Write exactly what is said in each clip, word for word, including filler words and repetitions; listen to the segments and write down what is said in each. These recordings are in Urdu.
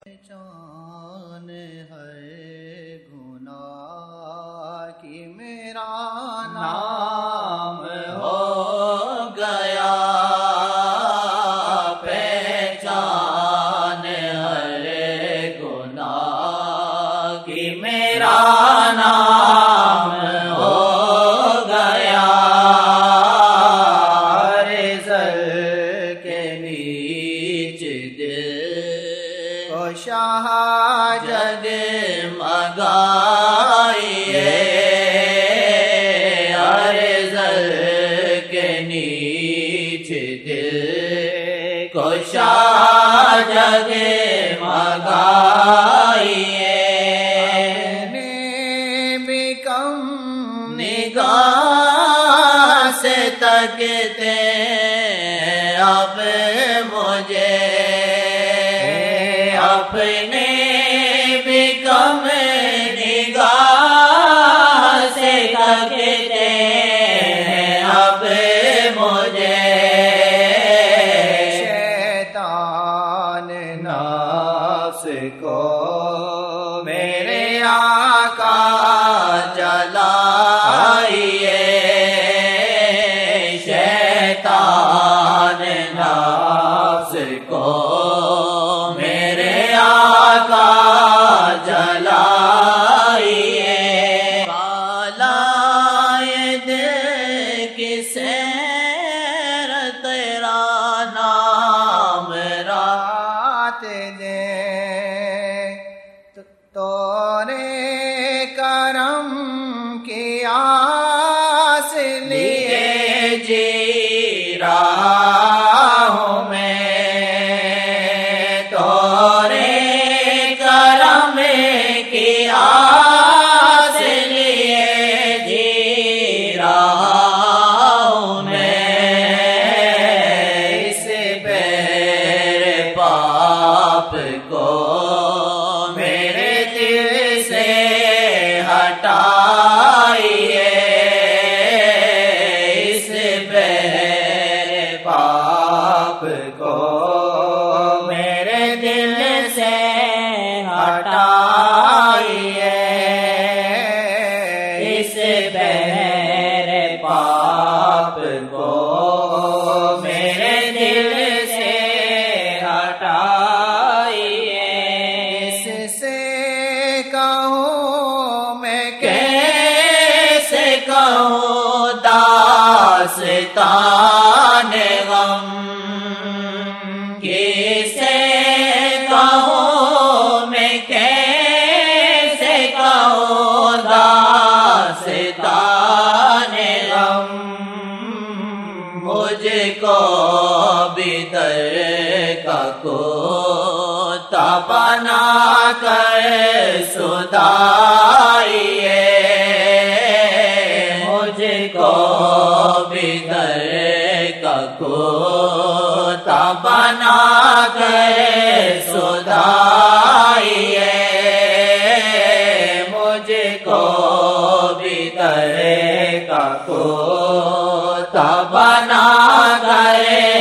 پہچان ہے گناہ کی میرا نام ہو گیا، پہچان ہے گناہ کی میرا نام ہو گیا، رزق کے بیچ دل کو شاہ جگ مگائیے، رزق کے نیچ دل کو شاہ جگ مگائیے، اپنے بھی کم نگاہ سے تکتے اب مجھے، اپنے بھی کم نگاہ سے تکتے اب مجھے، شیطان نفس کو میرے آقا جلائیے، شیطان نفس کو میرے آقا جلائیے، بالائے دل کی سیر تیرا نام رات دے، تو نے کرم کی آس لیے جی رہا ہوں میں، تورے کرم کی آس لیے جی رہا ہوں میں، اس بیر پاپ کو میرے دل سے ہٹائیے، اس بیر پاپ کو میرے دل سے ہٹائیے، اس بیر پاپ کو میرے دل سے ہٹائیے، اس سے کہوں میں کیسے کہوں داستان غم، کیسے کہوں میں کیسے کہوں داستان غم، مجھ کو بھی در کا کوتا بنا کر سدائیے، مجھ کو بھی در کا کوتا بنا کر سدائیے، مجھ کو بھی در کا کوتا بنا کر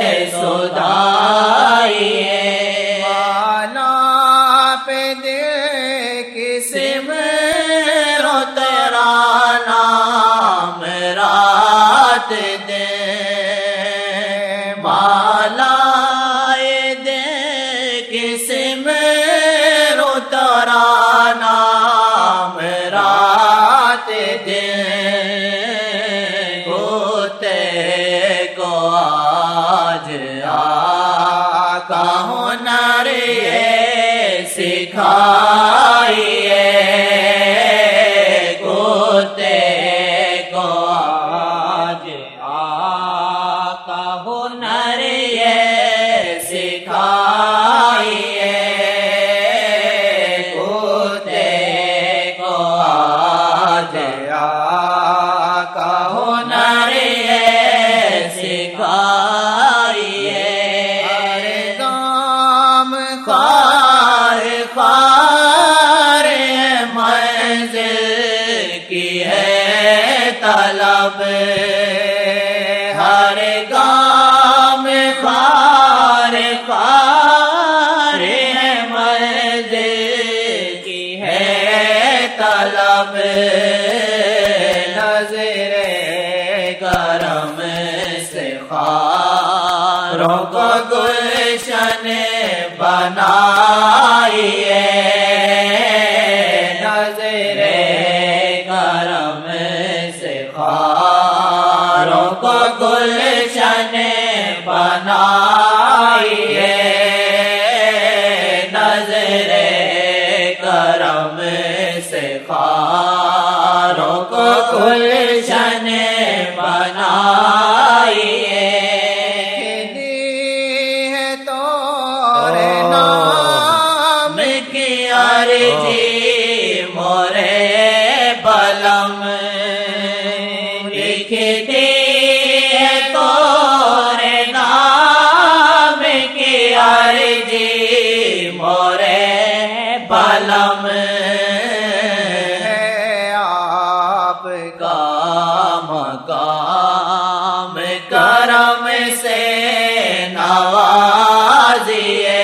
سدائیے، والا پہ دل کی سمرو تیرا نام رات دے، مالا دے کس میرو تیرا نام رات دے، ہوتے کو آج آقا ہنر یہ سکھائیے، ہوتے کو آج آقا ہنر یہ سکھائیے، ہوتے کو آج آقا ہنر یہ سکھائیے، ہر گام خار خار منزل کی ہے طلب، ہر گام خار خار ہے منزل دل کی ہے طلب نظر کرم سے خاروں کو گلشن بنائیے نظر کرم سے خاروں کو گلشن بنائیے نظر کرم سے خاروں کو گلشن بنائیے عرضی مورے بلم لکھتی ہے تورے نام کی عرضی مورے بلم ہے آپ کا مقام کرم سے نوازیے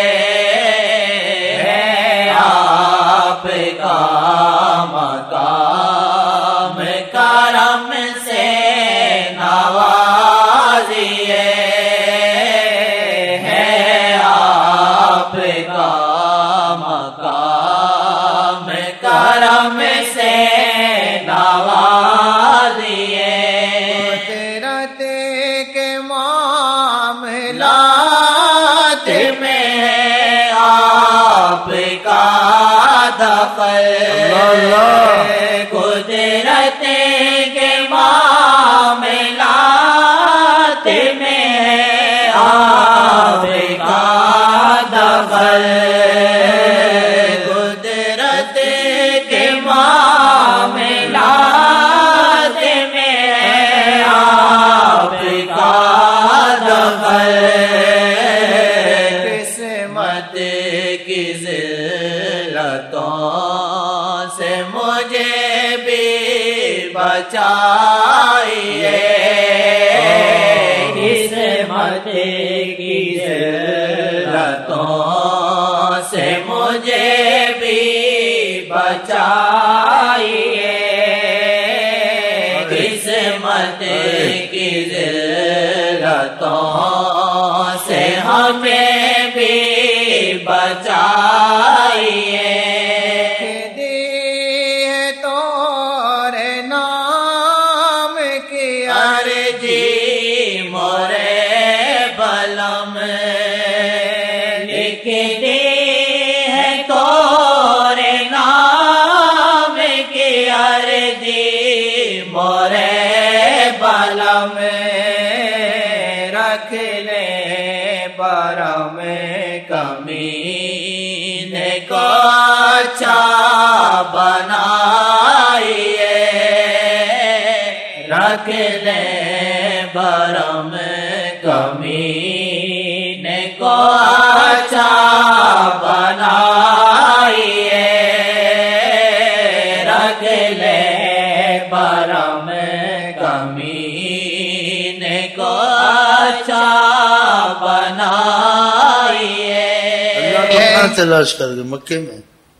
مقام کرم سے نوازیے ہے آپ کا مقام کرم سے نوازیے قدرت کے معاملات میں آپ کا دخل قدرت کے معاملات میں آپ کا دخل قدرت کے معاملات میں آپ کا دخل قسمت کی ذلتوں سے مجھے بھی بچائیے قسمت کی ذلتوں سے مجھے بھی بچائیے قسمت کی ذلتوں سے ہمیں بھی بچائیے عرضی مورے بلم لکھتی ہے تورے نام کی عرضی مورے بلم رکھ لے برم کمین کو اچھا بنائیے رکھ لے برم کمین کو اچھا بنائیے رکھ لے برم کمین کو اچھا بنائیے کہاں تلاش کر گئے مکے میں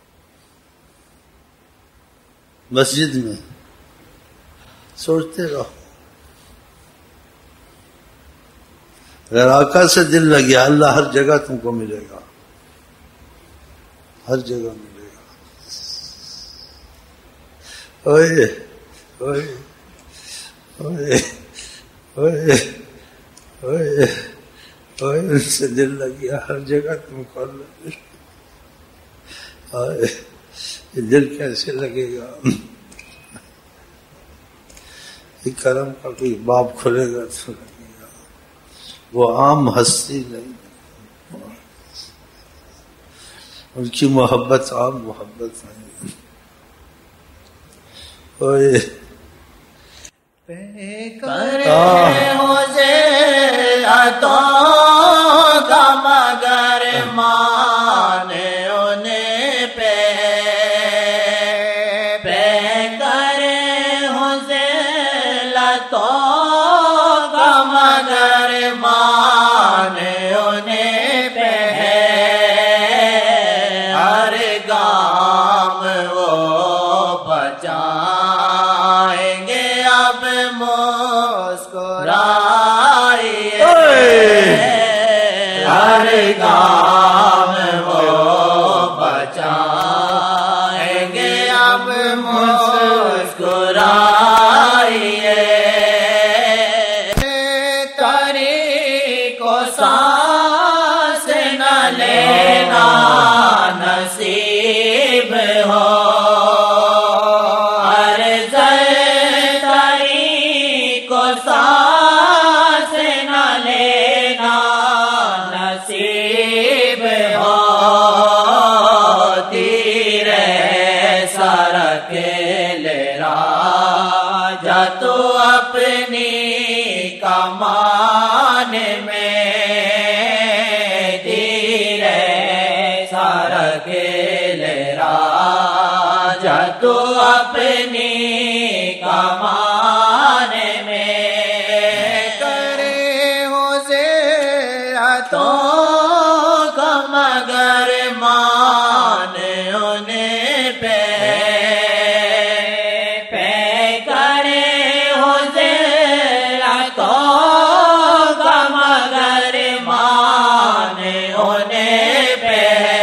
مسجد میں سوچتے رہو اگر آقا سے دل لگیا اللہ ہر جگہ تم کو ملے گا ہر جگہ ملے گا اوئے اوئے اوئے اوئے اوئے اوئے ان سے دل لگیا ہر جگہ تم کو اللہ ملے گا یہ دل کیسے لگے گا کرم کا کوئی باب کھلے گا تو لگے گا وہ عام ہستی نہیں ان کی محبت عام محبت نہیں اوئے کا مگر مانے انہیں پہ پہ کرے ہو ذلتوں کا مگر مانے انہیں پہ مسکرائیے کو سانس نہ لینا نصیب ہو ہر زرداری کو سانس نہ لینا نصیب ہو تیرے سارا کھیلے راجا تو اپنی کمان میں تو اپنی کمان میں کرے ہو زیارتوں کا مگر مان انہیں پہ پہ کرے ہو زیارتوں کا مگر مان انہیں پہ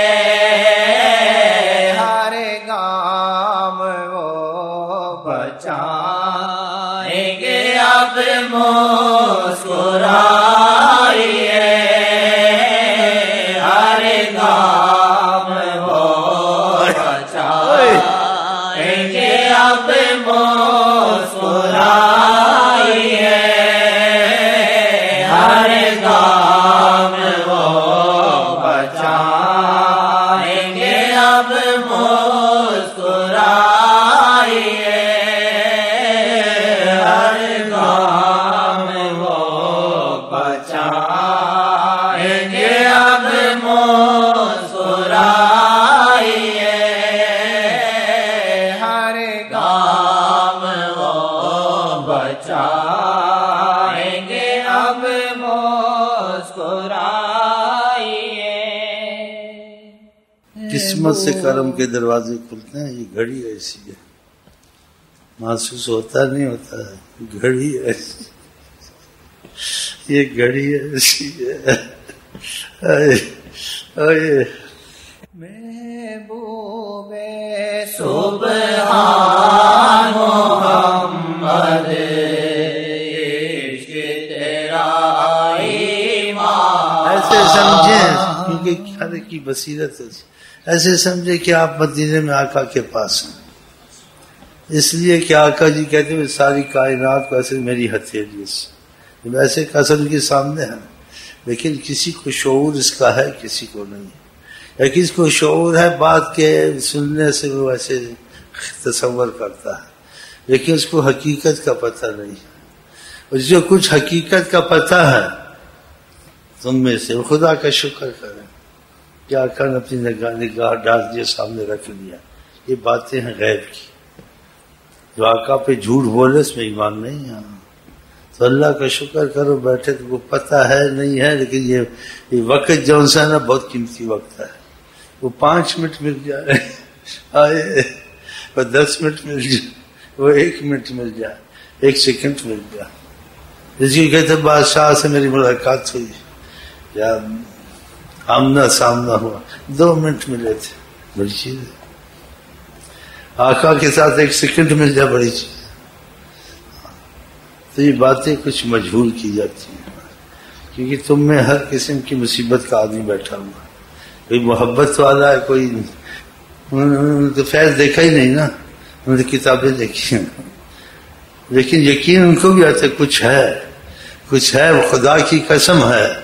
بچائیں گے اب مسکرائیے ہر گام وہ بچائیں گے اب مسکرائیے ہر گام وہ بچائیں گے اب مسکرائیے بچائیں گے اب مسکرائیے قسمت سے کرم کے دروازے کھلتے ہیں. یہ گھڑی ایسی ہے محسوس ہوتا نہیں ہوتا ہے گھڑی ایسی یہ گھڑی ایسی ہے محبوب سبحان محمد ایسے سمجھیں کیونکہ ہر کی بصیرت ہے ایسے سمجھے کہ آپ مدینے میں آقا کے پاس ہیں اس لیے کہ آقا جی کہتے ہیں ساری کائنات کو ایسے میری ہتھیلی سے ویسے قسم کے سامنے ہے لیکن کسی کو شعور اس کا ہے کسی کو نہیں یا کسی کو شعور ہے بات کے سننے سے وہ ایسے تصور کرتا ہے لیکن اس کو حقیقت کا پتہ نہیں ہے اور جو کچھ حقیقت کا پتہ ہے تم میں سے وہ خدا کا شکر کریں کہ آقا نے اپنی نگاہ نگاہ ڈال دیا سامنے رکھ لیا. یہ باتیں ہیں غیب کی جو آقا پہ جھوٹ بولے اس میں ایمان نہیں ہے تو اللہ کا شکر کرو بیٹھے تو وہ پتہ ہے نہیں ہے لیکن یہ, یہ وقت جو سا نا بہت قیمتی وقت ہے وہ پانچ منٹ مل جائے آئے وہ دس منٹ مل جائے وہ ایک منٹ مل جائے ایک سیکنڈ مل جائے جس کی کہتے بادشاہ سے میری ملاقات ہوئی یا آمنا سامنا ہوا دو منٹ ملے تھے بڑی چیز ہے آقا کے ساتھ ایک سیکنڈ مل جائے بڑی چیز تو یہ باتیں کچھ مجہول کی جاتی ہیں کیونکہ تم میں ہر قسم کی مصیبت کا آدمی بیٹھا ہوا کوئی محبت والا ہے کوئی تو فیض دیکھا ہی نہیں نا انہوں نے کتابیں دیکھی ہیں لیکن یقین ان کو بھی آتا ہے کچھ ہے کچھ ہے وہ خدا کی قسم ہے